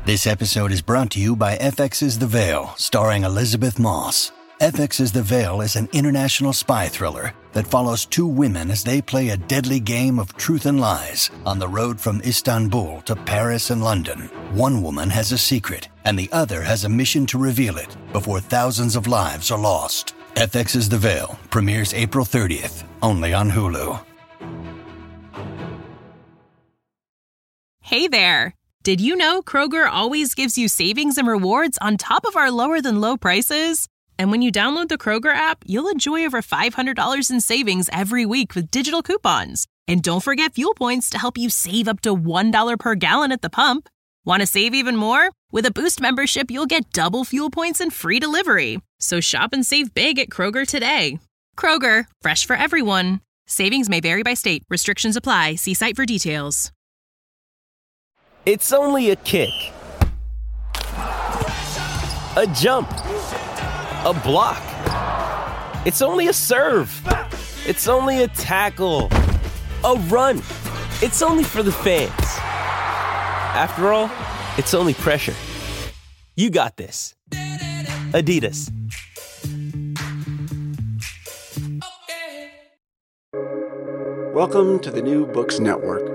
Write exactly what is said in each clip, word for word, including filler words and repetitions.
This episode is brought to you by F X's The Veil, starring Elizabeth Moss. F X's The Veil is an international spy thriller that follows two women as they play a deadly game of truth and lies on the road from Istanbul to Paris and London. One woman has a secret, and the other has a mission to reveal it before thousands of lives are lost. F X's The Veil premieres April thirtieth, only on Hulu. Hey there! Did you know Kroger always gives you savings and rewards on top of our lower-than-low prices? And when you download the Kroger app, you'll enjoy over five hundred dollars in savings every week with digital coupons. And don't forget fuel points to help you save up to one dollar per gallon at the pump. Want to save even more? With a Boost membership, you'll get double fuel points and free delivery. So shop and save big at Kroger today. Kroger, fresh for everyone. Savings may vary by state. Restrictions apply. See site for details. It's only a kick, a jump, a block. It's only a serve. It's only a tackle, a run. It's only for the fans. After all, it's only pressure. You got this. Adidas. Welcome to the New Books Network.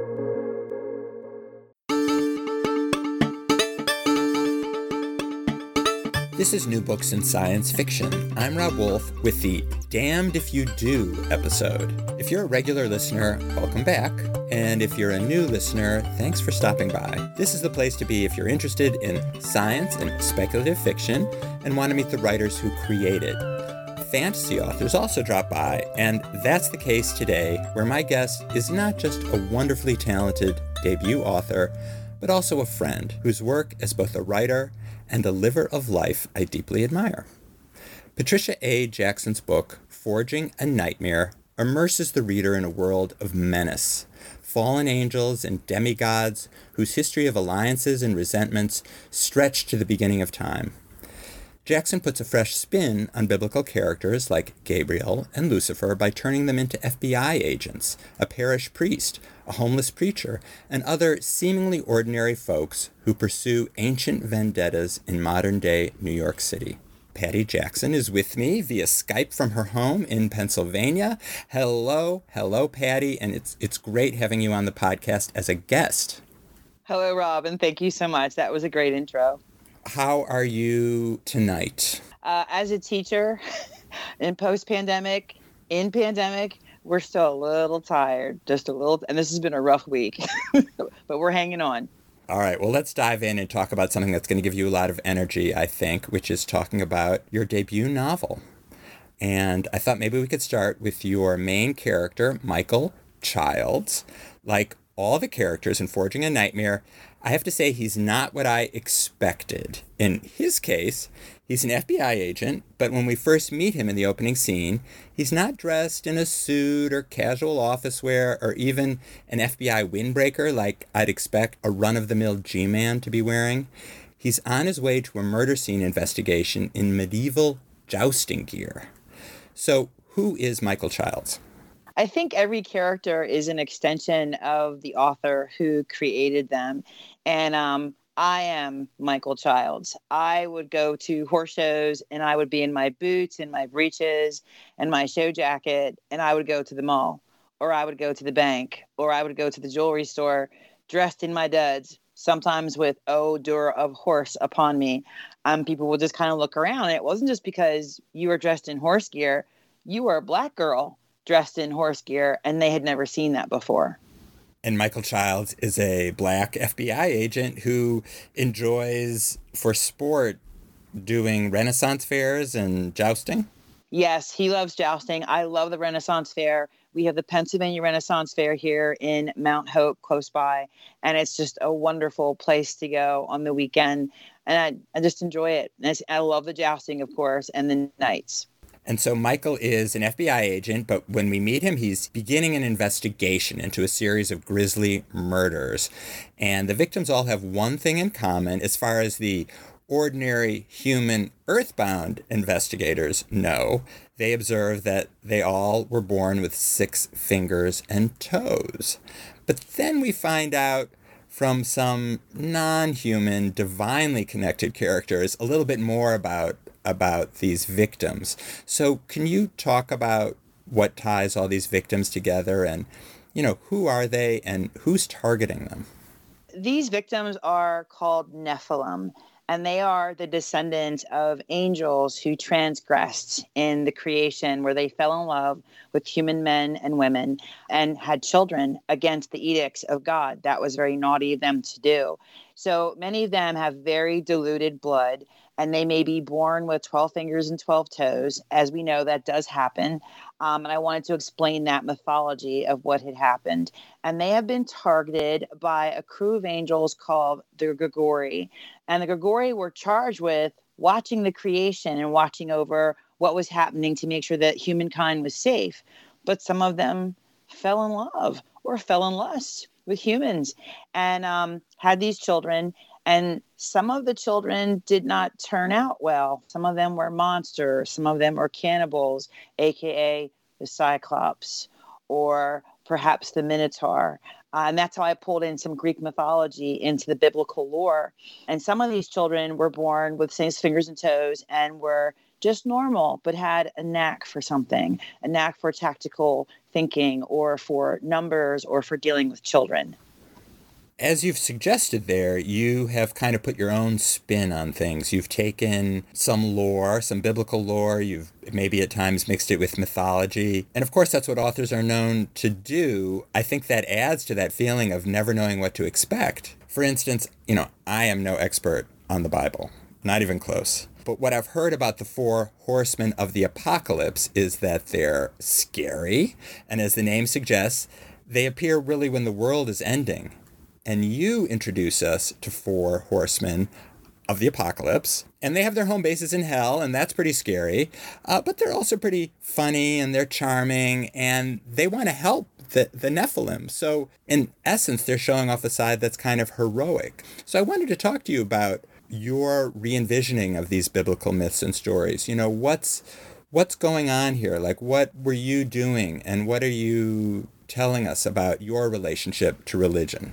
This is New Books in Science Fiction. I'm Rob Wolf with the Damned If You Do episode. If you're a regular listener, welcome back. And if you're a new listener, thanks for stopping by. This is the place to be if you're interested in science and speculative fiction and want to meet the writers who create it. Fantasy authors also drop by, and that's the case today, where my guest is not just a wonderfully talented debut author, but also a friend whose work as both a writer and a liver of life I deeply admire. Patricia A. Jackson's book, Forging a Nightmare, immerses the reader in a world of menace, fallen angels and demigods whose history of alliances and resentments stretch to the beginning of time. Jackson puts a fresh spin on biblical characters like Gabriel and Lucifer by turning them into F B I agents, a parish priest, a homeless preacher, and other seemingly ordinary folks who pursue ancient vendettas in modern-day New York City. Patty Jackson is with me via Skype from her home in Pennsylvania. Hello, hello, Patty, and it's it's great having you on the podcast as a guest. Hello, Rob, and thank you so much. That was a great intro. How are you tonight? Uh, as a teacher, in post-pandemic, in pandemic, we're still a little tired, just a little, and this has been a rough week, but we're hanging on. All right, well, let's dive in and talk about something that's going to give you a lot of energy, I think, which is talking about your debut novel. And I thought maybe we could start with your main character, Michael Childs. Like all the characters in Forging a Nightmare, I have to say he's not what I expected. In his case, he's an F B I agent, but when we first meet him in the opening scene, he's not dressed in a suit or casual office wear or even an F B I windbreaker like I'd expect a run-of-the-mill G-man to be wearing. He's on his way to a murder scene investigation in medieval jousting gear. So who is Michael Childs? I think every character is an extension of the author who created them. And um, I am Michael Childs. I would go to horse shows and I would be in my boots and my breeches and my show jacket, and I would go to the mall, or I would go to the bank, or I would go to the jewelry store dressed in my duds, sometimes with odor of horse upon me. Um, people would just kind of look around. And it wasn't just because you were dressed in horse gear. You were a black girl dressed in horse gear, and they had never seen that before. And Michael Childs is a black F B I agent who enjoys, for sport, doing Renaissance fairs and jousting? Yes, he loves jousting. I love the Renaissance Fair. We have the Pennsylvania Renaissance Fair here in Mount Hope, close by, and it's just a wonderful place to go on the weekend, and I, I just enjoy it. And I love the jousting, of course, and the nights. And so Michael is an F B I agent, but when we meet him, he's beginning an investigation into a series of grisly murders. And the victims all have one thing in common as far as the ordinary human earthbound investigators know. They observe that they all were born with six fingers and toes. But then we find out from some non-human, divinely connected characters, a little bit more about about these victims. So can you talk about what ties all these victims together, and, you know, who are they and who's targeting them? These victims are called Nephilim, and they are the descendants of angels who transgressed in the creation, where they fell in love with human men and women and had children against the edicts of God. That was very naughty of them to do. So many of them have very diluted blood, and they may be born with twelve fingers and twelve toes. As we know, that does happen. Um, and I wanted to explain that mythology of what had happened. And they have been targeted by a crew of angels called the Grigori. And the Grigori were charged with watching the creation and watching over what was happening to make sure that humankind was safe. But some of them fell in love or fell in lust with humans and um, had these children. And some of the children did not turn out well. Some of them were monsters. Some of them were cannibals, a k a the Cyclops, or perhaps the Minotaur. Uh, and that's how I pulled in some Greek mythology into the biblical lore. And some of these children were born with six fingers and toes and were just normal, but had a knack for something, a knack for tactical thinking or for numbers or for dealing with children. As you've suggested there, you have kind of put your own spin on things. You've taken some lore, some biblical lore, you've maybe at times mixed it with mythology. And of course, that's what authors are known to do. I think that adds to that feeling of never knowing what to expect. For instance, you know, I am no expert on the Bible, not even close. But what I've heard about the four horsemen of the apocalypse is that they're scary. And as the name suggests, they appear really when the world is ending. And you introduce us to four horsemen of the apocalypse. And they have their home bases in hell, and that's pretty scary. Uh, but they're also pretty funny, and they're charming, and they want to help the, the Nephilim. So in essence, they're showing off a side that's kind of heroic. So I wanted to talk to you about your re-envisioning of these biblical myths and stories. You know, what's what's going on here? Like, what were you doing, and what are you telling us about your relationship to religion?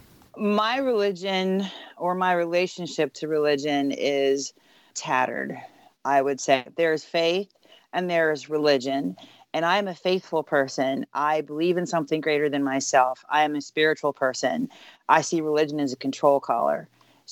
My religion, or my relationship to religion, is tattered, I would say. There's faith and there's religion. And I'm a faithful person. I believe in something greater than myself. I am a spiritual person. I see religion as a control collar.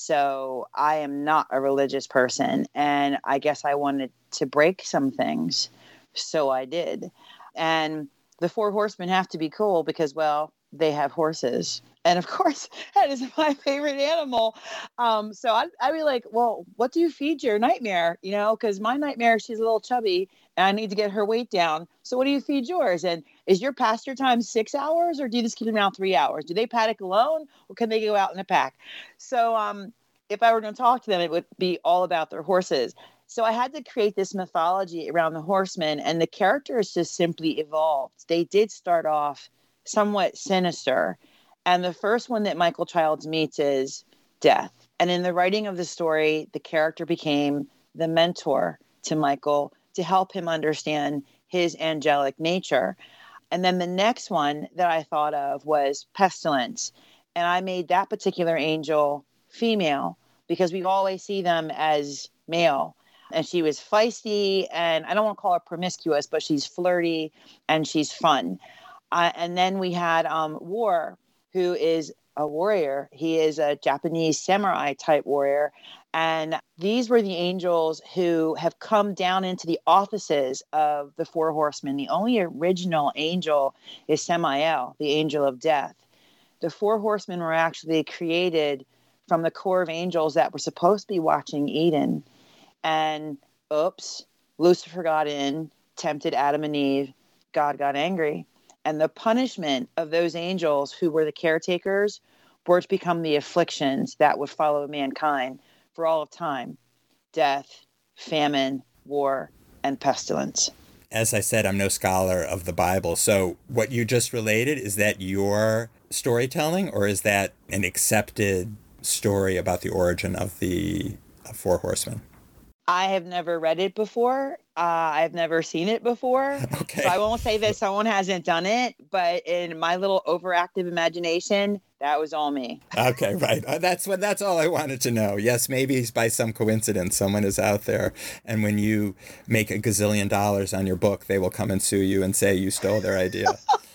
So I am not a religious person. And I guess I wanted to break some things. So I did. And the four horsemen have to be cool because, well, they have horses. And of course, that is my favorite animal. Um, so I, I'd be like, well, what do you feed your nightmare? You know, because my nightmare, she's a little chubby and I need to get her weight down. So what do you feed yours? And is your pasture time six hours or do you just keep them out three hours? Do they paddock alone or can they go out in a pack? So um, if I were going to talk to them, it would be all about their horses. So I had to create this mythology around the horsemen, and the characters just simply evolved. They did start off somewhat sinister. And the first one that Michael Childs meets is death. And in the writing of the story, the character became the mentor to Michael to help him understand his angelic nature. And then the next one that I thought of was pestilence. And I made that particular angel female because we always see them as male. And she was feisty, and I don't want to call her promiscuous, but she's flirty and she's fun. Uh, and then we had um, War, who is a warrior. He is a Japanese samurai type warrior. And these were the angels who have come down into the offices of the four horsemen. The only original angel is Samael, the angel of death. The four horsemen were actually created from the core of angels that were supposed to be watching Eden. And oops, Lucifer got in, tempted Adam and Eve. God got angry. And the punishment of those angels who were the caretakers were to become the afflictions that would follow mankind for all of time: death, famine, war, and pestilence. As I said, I'm no scholar of the Bible. So what you just related, is that your storytelling, or is that an accepted story about the origin of the four horsemen? I have never read it before. Uh, I've never seen it before. Okay. So I won't say that someone hasn't done it, but in my little overactive imagination, That was all me. Okay, right. Uh, That's what. That's all I wanted to know. Yes, maybe by some coincidence, someone is out there, and when you make a gazillion dollars on your book, they will come and sue you and say you stole their idea.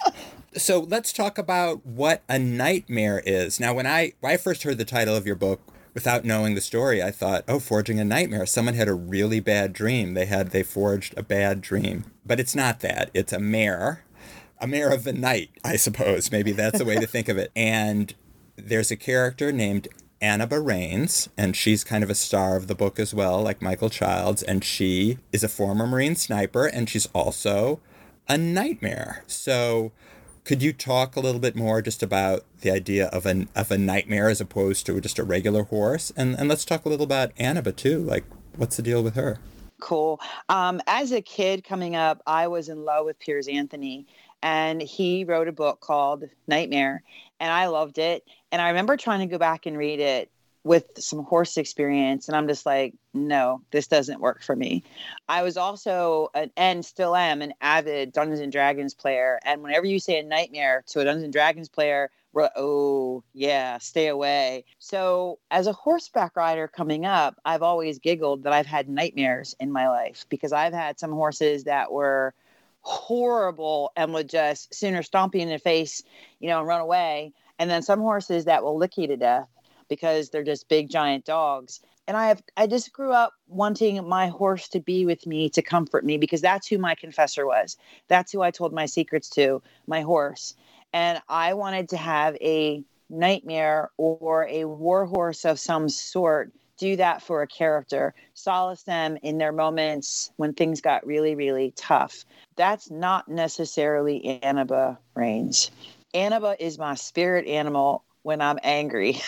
So let's talk about what a nightmare is. Now, when I when I first heard the title of your book, without knowing the story, I thought, oh, forging a nightmare. Someone had a really bad dream. They had they forged a bad dream, but it's not that. It's a mare. A mare of the night, I suppose. Maybe that's the way to think of it. And there's a character named Annaba Raines, and she's kind of a star of the book as well, like Michael Childs, and she is a former Marine sniper, and she's also a nightmare. So could you talk a little bit more just about the idea of a, of a nightmare as opposed to just a regular horse? And, and let's talk a little about Annaba, too. Like, what's the deal with her? Cool. Um, as a kid coming up, I was in love with Piers Anthony. And he wrote a book called Nightmare, and I loved it. And I remember trying to go back and read it with some horse experience, and I'm just like, no, this doesn't work for me. I was also, an, and still am, an avid Dungeons and Dragons player. And whenever you say a nightmare to a Dungeons and Dragons player, we're like, oh, yeah, stay away. So as a horseback rider coming up, I've always giggled that I've had nightmares in my life because I've had some horses that were horrible and would just sooner stomp you in the face, you know, and run away. And then some horses that will lick you to death because they're just big, giant dogs. And I have, I just grew up wanting my horse to be with me, to comfort me, because that's who my confessor was. That's who I told my secrets to, my horse. And I wanted to have a nightmare or a war horse of some sort do that for a character, solace them in their moments when things got really, really tough. That's not necessarily Annaba Raines. Annaba is my spirit animal when I'm angry.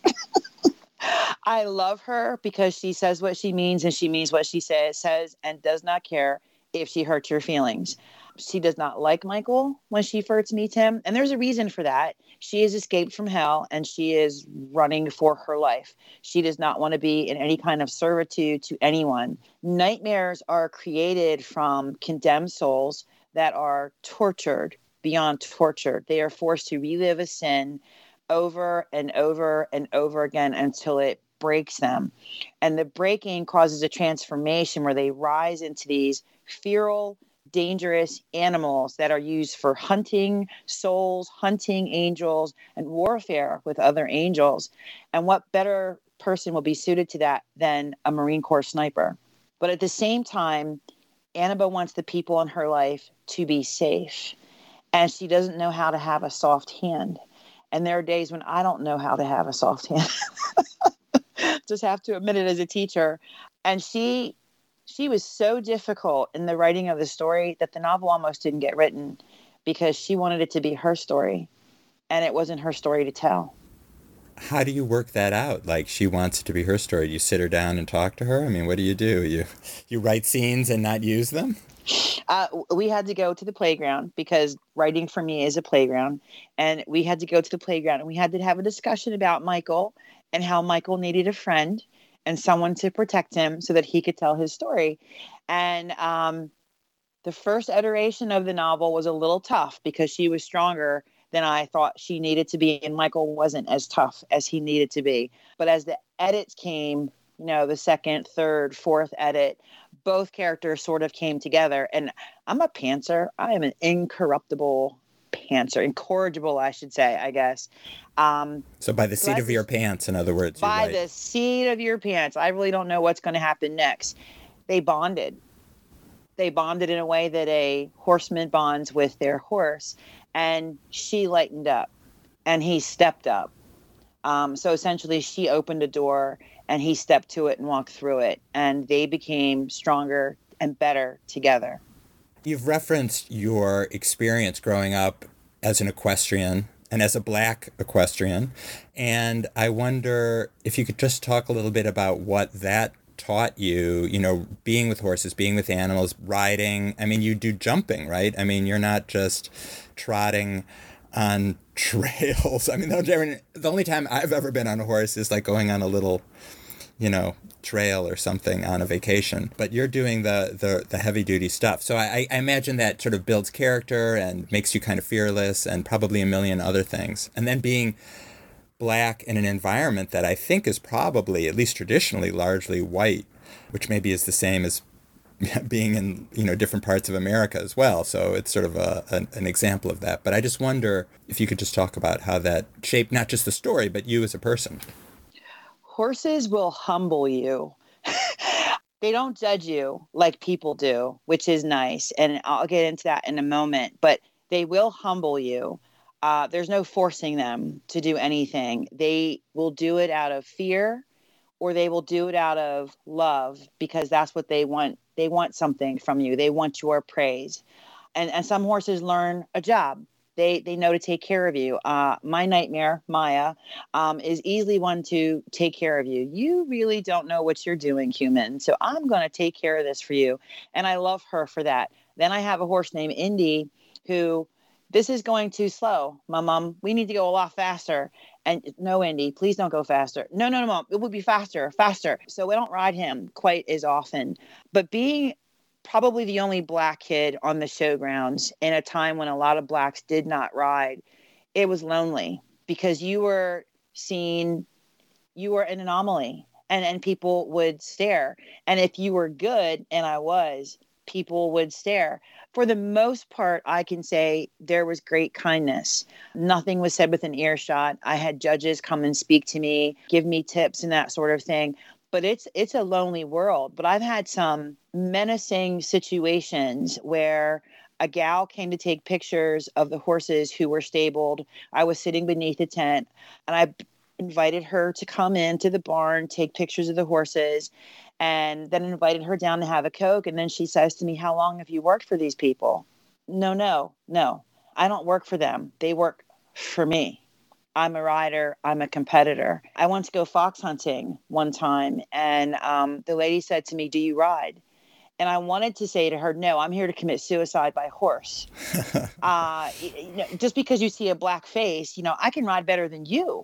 I love her because she says what she means and she means what she says, says and does not care if she hurts your feelings. She does not like Michael when she first meets him. And there's a reason for that. She has escaped from hell and she is running for her life. She does not want to be in any kind of servitude to anyone. Nightmares are created from condemned souls that are tortured beyond torture. They are forced to relive a sin over and over and over again until it breaks them. And the breaking causes a transformation where they rise into these feral, dangerous animals that are used for hunting souls, hunting angels, and warfare with other angels. And what better person will be suited to that than a Marine Corps sniper? But at the same time, Annaba wants the people in her life to be safe. And she doesn't know how to have a soft hand. And there are days when I don't know how to have a soft hand. Just have to admit it as a teacher. And she She was so difficult in the writing of the story that the novel almost didn't get written because she wanted it to be her story and it wasn't her story to tell. How do you work that out? Like, she wants it to be her story. You sit her down and talk to her? I mean, what do you do? You you write scenes and not use them? Uh, we had to go to the playground because writing for me is a playground. And we had to go to the playground and we had to have a discussion about Michael and how Michael needed a friend and someone to protect him so that he could tell his story. And um, the first iteration of the novel was a little tough because she was stronger than I thought she needed to be. And Michael wasn't as tough as he needed to be. But as the edits came, you know, the second, third, fourth edit, both characters sort of came together. And I'm a pantser. I am an incorruptible pantser, incorrigible, I should say, I guess. Um, so by the seat so of your pants, in other words. By the seat of your pants. I really don't know what's going to happen next. They bonded. They bonded in a way that a horseman bonds with their horse. And she lightened up and he stepped up. Um, so essentially she opened a door and he stepped to it and walked through it. And they became stronger and better together. You've referenced your experience growing up as an equestrian and as a Black equestrian. And I wonder if you could just talk a little bit about what that taught you, you know, being with horses, being with animals, riding. I mean, you do jumping, right? I mean, you're not just trotting on trails. I mean, the only time I've ever been on a horse is like going on a little, you know, trail or something on a vacation, but you're doing the the, the heavy duty stuff. So I, I imagine that sort of builds character and makes you kind of fearless and probably a million other things. And then being Black in an environment that I think is probably, at least traditionally, largely white, which maybe is the same as being in, you know, different parts of America as well. So it's sort of a, an, an example of that. But I just wonder if you could just talk about how that shaped not just the story, but you as a person. Horses will humble you. They don't judge you like people do, which is nice. And I'll get into that in a moment. But they will humble you. Uh, there's no forcing them to do anything. They will do it out of fear, or they will do it out of love, because that's what they want. They want something from you. They want your praise. And and some horses learn a job. They they know to take care of you. Uh, my nightmare, Maya, um, is easily one to take care of you. You really don't know what you're doing, human. So I'm going to take care of this for you. And I love her for that. Then I have a horse named Indy who, this is going too slow. My mom, we need to go a lot faster. And no, Indy, please don't go faster. No, no, no, Mom, it would be faster, faster. So we don't ride him quite as often. But being probably the only Black kid on the showgrounds in a time when a lot of Blacks did not ride, it was lonely, because you were seen, you were an anomaly, and, and people would stare. And if you were good, and I was, people would stare. For the most part, I can say there was great kindness. Nothing was said within earshot. I had judges come and speak to me, give me tips and that sort of thing. But it's it's a lonely world. But I've had some menacing situations where a gal came to take pictures of the horses who were stabled. I was sitting beneath a tent, and I invited her to come into the barn, take pictures of the horses, and then invited her down to have a Coke. And then she says to me, "How long have you worked for these people?" No, no, no. I don't work for them. They work for me. I'm a rider. I'm a competitor. I went to go fox hunting one time, and um, the lady said to me, "Do you ride?" And I wanted to say to her, "No, I'm here to commit suicide by horse." uh, you know, just because you see a black face, you know, I can ride better than you.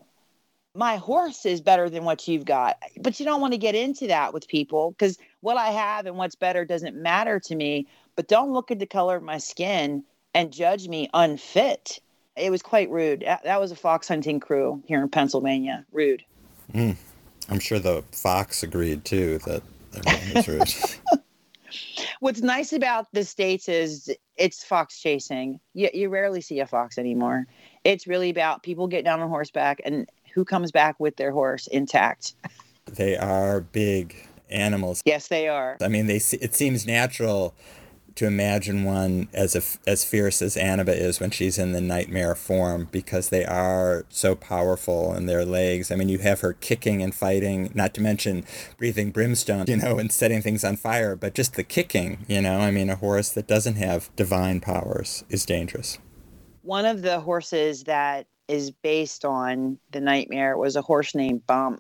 My horse is better than what you've got. But you don't want to get into that with people, because what I have and what's better doesn't matter to me. But don't look at the color of my skin and judge me unfit. It was quite rude. That was a fox hunting crew here in Pennsylvania. Rude. Mm. I'm sure the fox agreed, too, that everyone was rude. What's nice about the States is it's fox chasing. You, you rarely see a fox anymore. It's really about people getting down on horseback and who comes back with their horse intact. They are big animals. Yes, they are. I mean, they. It seems natural to imagine one as a, as fierce as Annabeth is when she's in the nightmare form, because they are so powerful in their legs. I mean, you have her kicking and fighting, not to mention breathing brimstone, you know, and setting things on fire, but just the kicking, you know, I mean, a horse that doesn't have divine powers is dangerous. One of the horses that is based on the nightmare was a horse named Bump,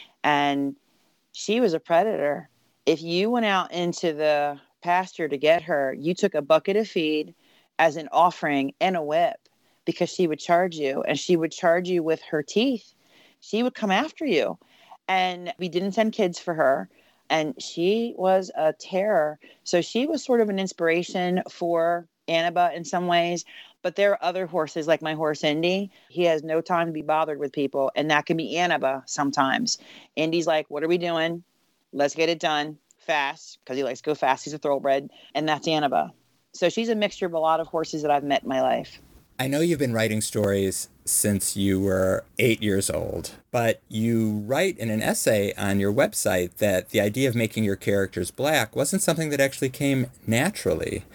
and she was a predator. If you went out into the pasture to get her, you took a bucket of feed as an offering and a whip, because she would charge you, and she would charge you with her teeth. She would come after you, and we didn't send kids for her, and she was a terror. So she was sort of an inspiration for Annabeth in some ways. But there are other horses, like my horse Indy. He has no time to be bothered with people, and that can be Annabeth sometimes. Indy's like, "What are we doing? Let's get it done fast," because he likes to go fast. He's a thoroughbred, and that's Annabeth. So she's a mixture of a lot of horses that I've met in my life. I know you've been writing stories since you were eight years old, but you write in an essay on your website that the idea of making your characters black wasn't something that actually came naturally.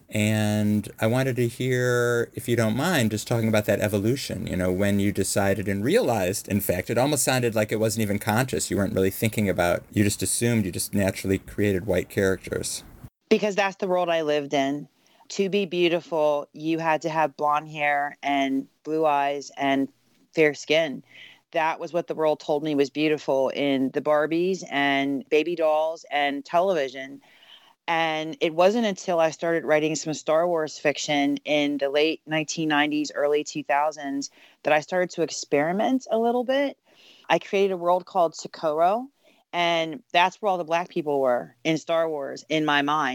And I wanted to hear, if you don't mind, just talking about that evolution, you know, when you decided and realized, in fact, it almost sounded like it wasn't even conscious. You weren't really thinking about, you just assumed, you just naturally created white characters. Because that's the world I lived in. To be beautiful, you had to have blonde hair and blue eyes and fair skin. That was what the world told me was beautiful in the Barbies and baby dolls and television. And it wasn't until I started writing some Star Wars fiction in the late nineteen nineties, early two thousands, that I started to experiment a little bit. I created a world called Socorro, and that's where all the black people were in Star Wars, in my mind.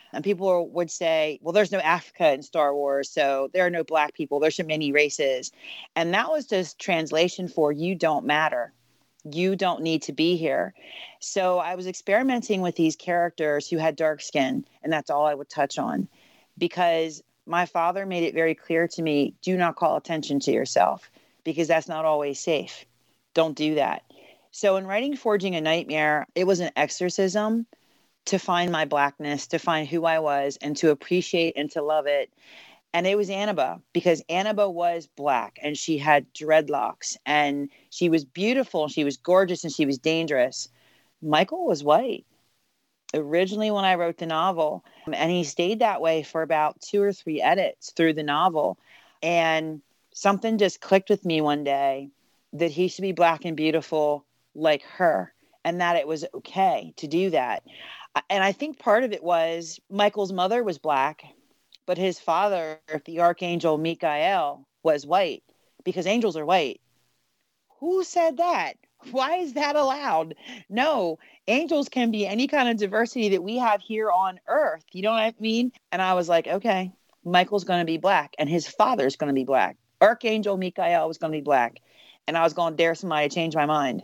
And people would say, well, there's no Africa in Star Wars, so there are no Black people. There's so many races. And that was just translation for you don't matter. You don't need to be here. So I was experimenting with these characters who had dark skin, and that's all I would touch on, because my father made it very clear to me, do not call attention to yourself, because that's not always safe. Don't do that. So in writing Forging a Nightmare, it was an exorcism to find my Blackness, to find who I was, and to appreciate and to love it. And it was Annaba, because Annaba was Black and she had dreadlocks and she was beautiful, she was gorgeous, and she was dangerous. Michael was white originally when I wrote the novel, and he stayed that way for about two or three edits through the novel. And something just clicked with me one day that he should be Black and beautiful like her, and that it was okay to do that. And I think part of it was Michael's mother was Black, but his father, the Archangel Michael, was white, because angels are white. Who said that? Why is that allowed? No, angels can be any kind of diversity that we have here on Earth. You know what I mean? And I was like, okay, Michael's going to be Black and his father's going to be Black. Archangel Michael was going to be Black. And I was going to dare somebody to change my mind.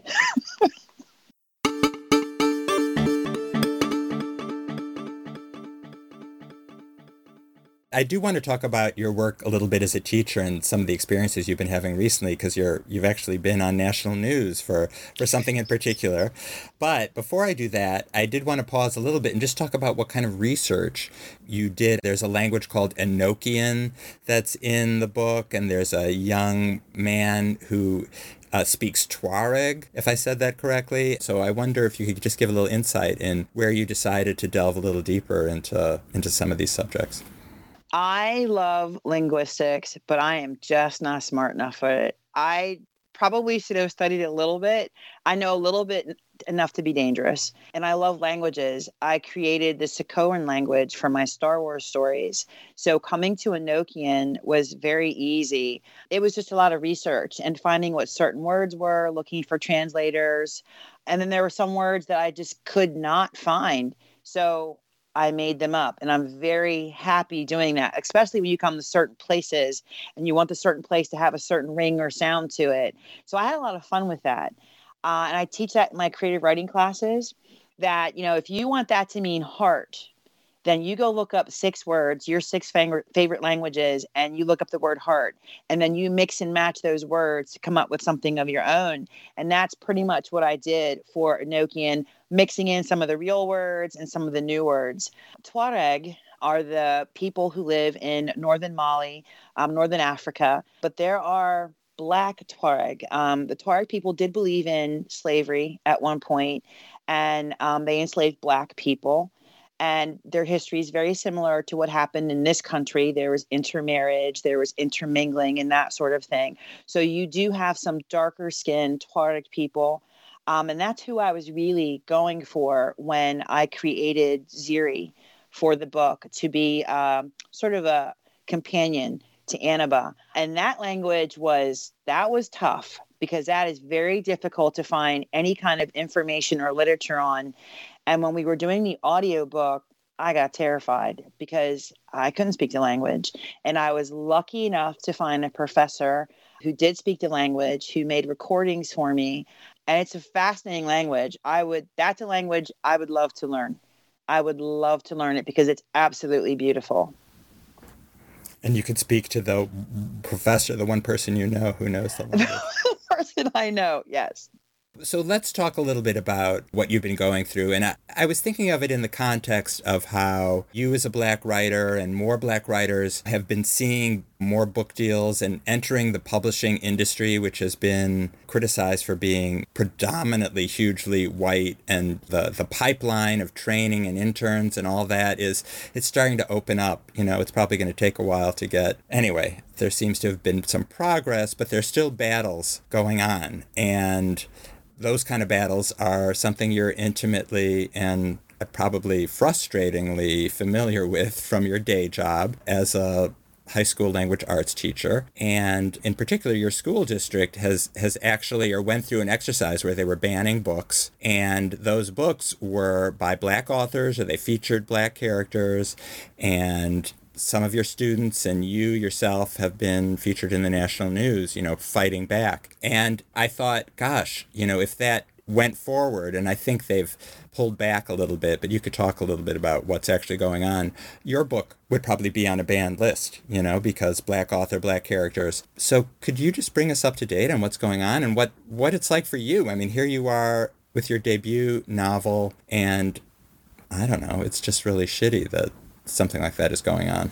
I do want to talk about your work a little bit as a teacher and some of the experiences you've been having recently, because you're you've actually been on national news for, for something in particular. But before I do that, I did want to pause a little bit and just talk about what kind of research you did. There's a language called Enochian that's in the book, and there's a young man who uh, speaks Tuareg, if I said that correctly. So I wonder if you could just give a little insight in where you decided to delve a little deeper into into some of these subjects. I love linguistics, but I am just not smart enough for it. I probably should have studied it a little bit. I know a little bit enough to be dangerous. And I love languages. I created the Sokoran language for my Star Wars stories. So coming to Enochian was very easy. It was just a lot of research and finding what certain words were, looking for translators. And then there were some words that I just could not find. So I made them up, and I'm very happy doing that, especially when you come to certain places and you want the certain place to have a certain ring or sound to it. So I had a lot of fun with that. Uh, and I teach that in my creative writing classes, that, you know, if you want that to mean heart, then you go look up six words, your six favorite languages, and you look up the word heart. And then you mix and match those words to come up with something of your own. And that's pretty much what I did for Enochian, mixing in some of the real words and some of the new words. Tuareg are the people who live in northern Mali, um, northern Africa, but there are Black Tuareg. Um, the Tuareg people did believe in slavery at one point, and um, they enslaved Black people. And their history is very similar to what happened in this country. There was intermarriage, there was intermingling and that sort of thing. So you do have some darker skinned Tuareg people. Um, and that's who I was really going for when I created Ziri for the book, to be um, sort of a companion to Annaba. And that language was, that was tough, because that is very difficult to find any kind of information or literature on. And when we were doing the audiobook, I got terrified because I couldn't speak the language. And I was lucky enough to find a professor who did speak the language, who made recordings for me. And it's a fascinating language. I would, that's a language I would love to learn. I would love to learn it because it's absolutely beautiful. And you could speak to the professor, the one person you know who knows the language. The person I know, yes. So let's talk a little bit about what you've been going through. And I, I was thinking of it in the context of how you as a Black writer and more Black writers have been seeing more book deals and entering the publishing industry, which has been criticized for being predominantly hugely white. And the, the pipeline of training and interns and all that is, it's starting to open up. You know, it's probably going to take a while to get. Anyway, there seems to have been some progress, but there's still battles going on. And those kind of battles are something you're intimately and probably frustratingly familiar with from your day job as a high school language arts teacher. And in particular, your school district has, has actually, or went through an exercise where they were banning books. And those books were by Black authors, or they featured Black characters. And some of your students and you yourself have been featured in the national news, you know, fighting back. And I thought, gosh, you know, if that went forward, and I think they've pulled back a little bit, but you could talk a little bit about what's actually going on. Your book would probably be on a banned list, you know, because Black author, Black characters. So could you just bring us up to date on what's going on and what, what it's like for you? I mean, here you are with your debut novel, and I don't know, it's just really shitty that something like that is going on.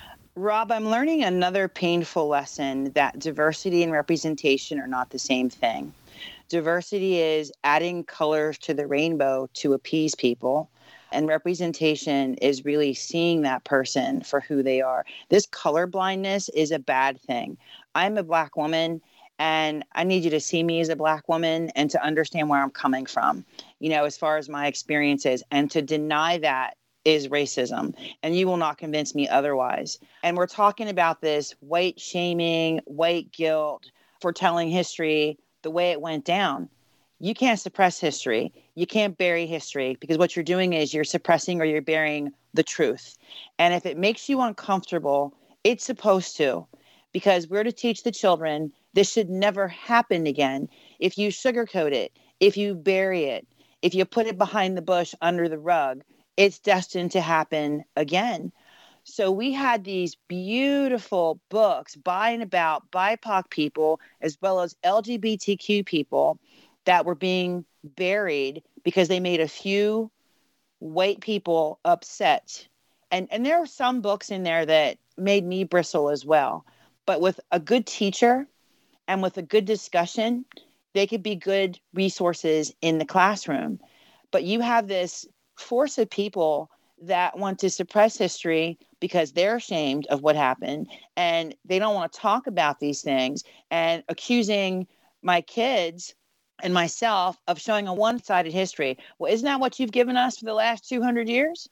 Rob, I'm learning another painful lesson that diversity and representation are not the same thing. Diversity is adding colors to the rainbow to appease people, and representation is really seeing that person for who they are. This color blindness is a bad thing. I'm a Black woman, and I need you to see me as a Black woman and to understand where I'm coming from, you know, as far as my experiences, and to deny that is racism, and you will not convince me otherwise. And we're talking about this white shaming, white guilt for telling history the way it went down. You can't suppress history. You can't bury history, because what you're doing is you're suppressing or you're burying the truth. And if it makes you uncomfortable, it's supposed to, because we're to teach the children this should never happen again. If you sugarcoat it, if you bury it, if you put it behind the bush under the rug, it's destined to happen again. So we had these beautiful books by and about B I P O C people, as well as L G B T Q people, that were being buried because they made a few white people upset. And, and there are some books in there that made me bristle as well. But with a good teacher and with a good discussion, they could be good resources in the classroom. But you have this force of people that want to suppress history because they're ashamed of what happened, and they don't want to talk about these things, and accusing my kids and myself of showing a one-sided history. Well, isn't that what you've given us for the last two hundred years?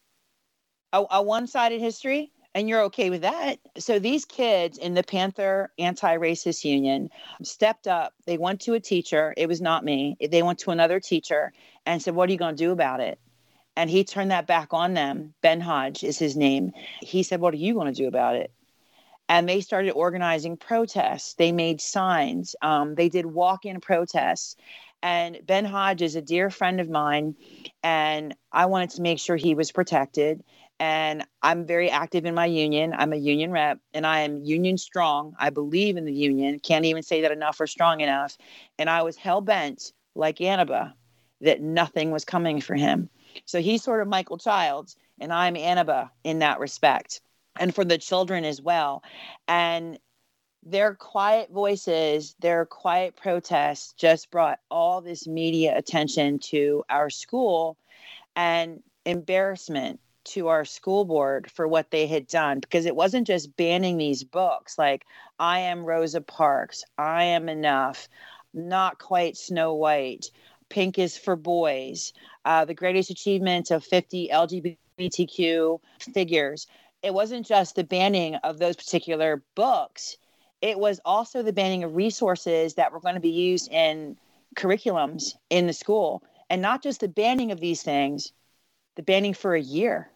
A, a one-sided history? And you're okay with that? So these kids in the Panther Anti-Racist Union stepped up. They went to a teacher. It was not me. They went to another teacher and said, what are you going to do about it? And he turned that back on them. Ben Hodge is his name. He said, what are you going to do about it? And they started organizing protests. They made signs. Um, they did walk-in protests. And Ben Hodge is a dear friend of mine, and I wanted to make sure he was protected. And I'm very active in my union. I'm a union rep, and I am union strong. I believe in the union. Can't even say that enough or strong enough. And I was hell-bent, like Annaba, that nothing was coming for him. So he's sort of Michael Childs, and I'm Annaba in that respect, and for the children as well. And their quiet voices, their quiet protests just brought all this media attention to our school and embarrassment to our school board for what they had done, because it wasn't just banning these books like I Am Rosa Parks, I Am Enough, Not Quite Snow White, Pink is for Boys, uh, the greatest achievements of fifty L G B T Q figures. It wasn't just the banning of those particular books. It was also the banning of resources that were going to be used in curriculums in the school. And not just the banning of these things, the banning for a year.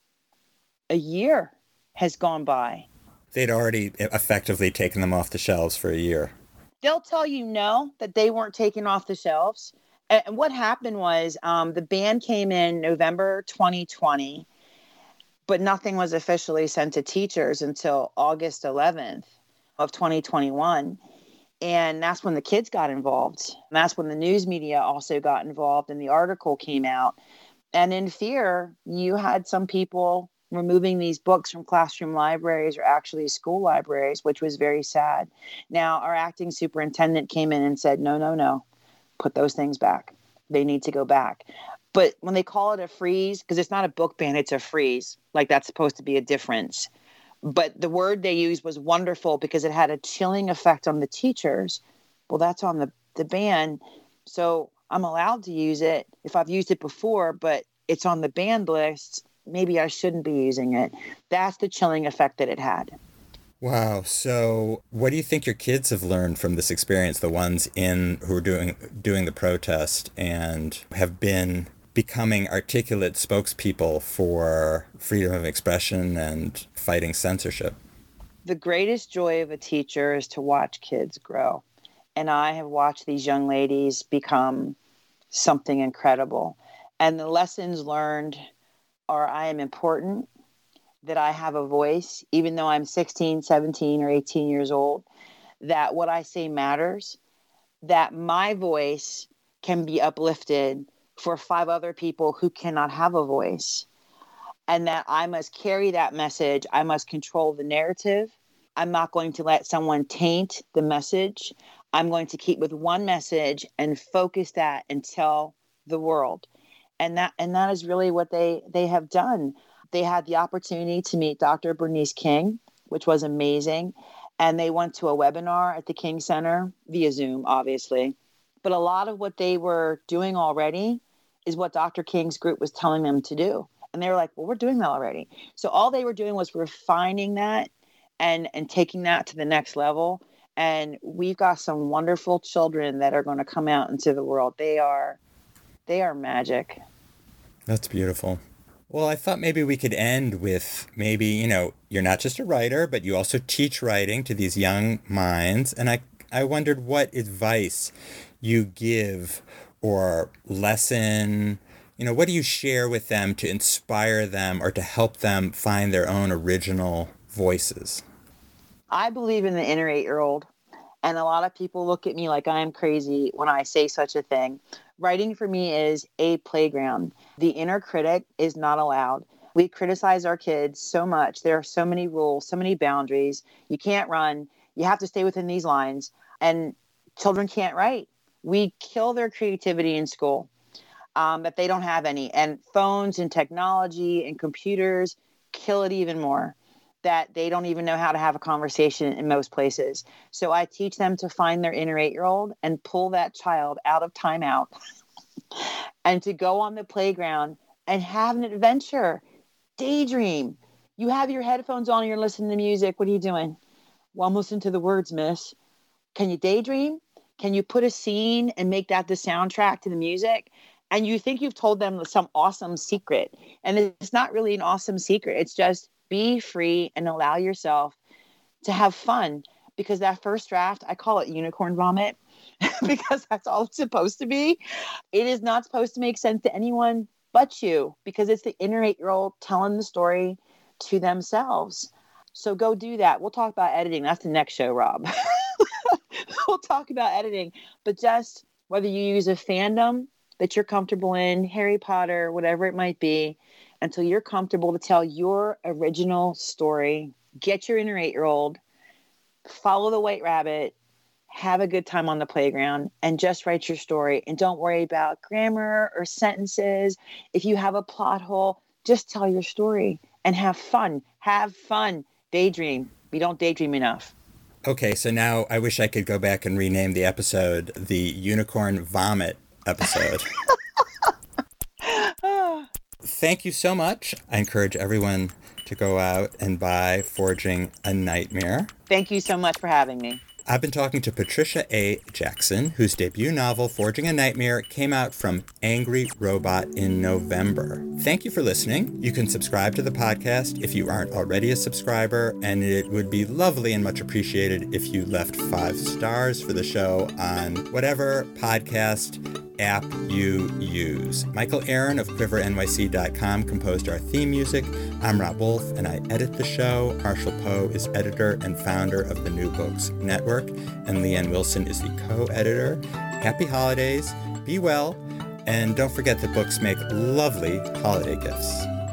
A year has gone by. They'd already effectively taken them off the shelves for a year. They'll tell you no, that they weren't taken off the shelves. And what happened was um, the ban came in November twenty twenty, but nothing was officially sent to teachers until August eleventh of twenty twenty-one. And that's when the kids got involved. And that's when the news media also got involved, and the article came out. And in fear, you had some people removing these books from classroom libraries, or actually school libraries, which was very sad. Now, our acting superintendent came in and said, no, no, no, put those things back. They need to go back. But when they call it a freeze, because it's not a book ban, it's a freeze. Like, that's supposed to be a difference. But the word they used was wonderful because it had a chilling effect on the teachers. Well, that's on the, the ban. So I'm allowed to use it if I've used it before, but it's on the banned list. Maybe I shouldn't be using it. That's the chilling effect that it had. Wow. So what do you think your kids have learned from this experience, the ones in who are doing doing the protest and have been becoming articulate spokespeople for freedom of expression and fighting censorship? The greatest joy of a teacher is to watch kids grow. And I have watched these young ladies become something incredible. And the lessons learned are I am important, that I have a voice, even though I'm sixteen, seventeen, or eighteen years old, that what I say matters, that my voice can be uplifted for five other people who cannot have a voice, and that I must carry that message. I must control the narrative. I'm not going to let someone taint the message. I'm going to keep with one message and focus that and tell the world. And that and that is really what they, they have done. They had the opportunity to meet Doctor Bernice King, which was amazing. And they went to a webinar at the King Center via Zoom, obviously. But a lot of what they were doing already is what Doctor King's group was telling them to do. And they were like, well, we're doing that already. So all they were doing was refining that and, and taking that to the next level. And we've got some wonderful children that are going to come out into the world. They are, they are magic. That's beautiful. Well, I thought maybe we could end with maybe, you know, you're not just a writer, but you also teach writing to these young minds. And I, I wondered what advice you give or lesson, you know, what do you share with them to inspire them or to help them find their own original voices? I believe in the inner eight-year-old. And a lot of people look at me like I am crazy when I say such a thing. Writing for me is a playground. The inner critic is not allowed. We criticize our kids so much. There are so many rules, so many boundaries. You can't run. You have to stay within these lines. And children can't write. We kill their creativity in school, um, that they don't have any. And phones and technology and computers kill it even more, that they don't even know how to have a conversation in most places. So I teach them to find their inner eight-year-old and pull that child out of timeout and to go on the playground and have an adventure, daydream. You have your headphones on, you're listening to music. What are you doing? Well, I'm listening to the words, miss. Can you daydream? Can you put a scene and make that the soundtrack to the music? And you think you've told them some awesome secret. And it's not really an awesome secret. It's just be free and allow yourself to have fun, because that first draft, I call it unicorn vomit because that's all it's supposed to be. It is not supposed to make sense to anyone but you, because it's the inner eight-year-old telling the story to themselves. So go do that. We'll talk about editing. That's the next show, Rob. We'll talk about editing, but just whether you use a fandom that you're comfortable in, Harry Potter, whatever it might be, until you're comfortable to tell your original story, get your inner eight-year-old, follow the white rabbit, have a good time on the playground, and just write your story. And don't worry about grammar or sentences. If you have a plot hole, just tell your story and have fun. Have fun. Daydream. We don't daydream enough. Okay, so now I wish I could go back and rename the episode the Unicorn Vomit episode. Thank you so much. I encourage everyone to go out and buy Forging a Nightmare. Thank you so much for having me. I've been talking to Patricia A. Jackson, whose debut novel, Forging a Nightmare, came out from Angry Robot in November. Thank you for listening. You can subscribe to the podcast if you aren't already a subscriber, and it would be lovely and much appreciated if you left five stars for the show on whatever podcast app you use. Michael Aaron of quiver N Y C dot com composed our theme music. I'm Rob Wolf, and I edit the show. Marshall Poe is editor and founder of the New Books Network, and Leanne Wilson is the co-editor. Happy holidays, be well, and don't forget that books make lovely holiday gifts.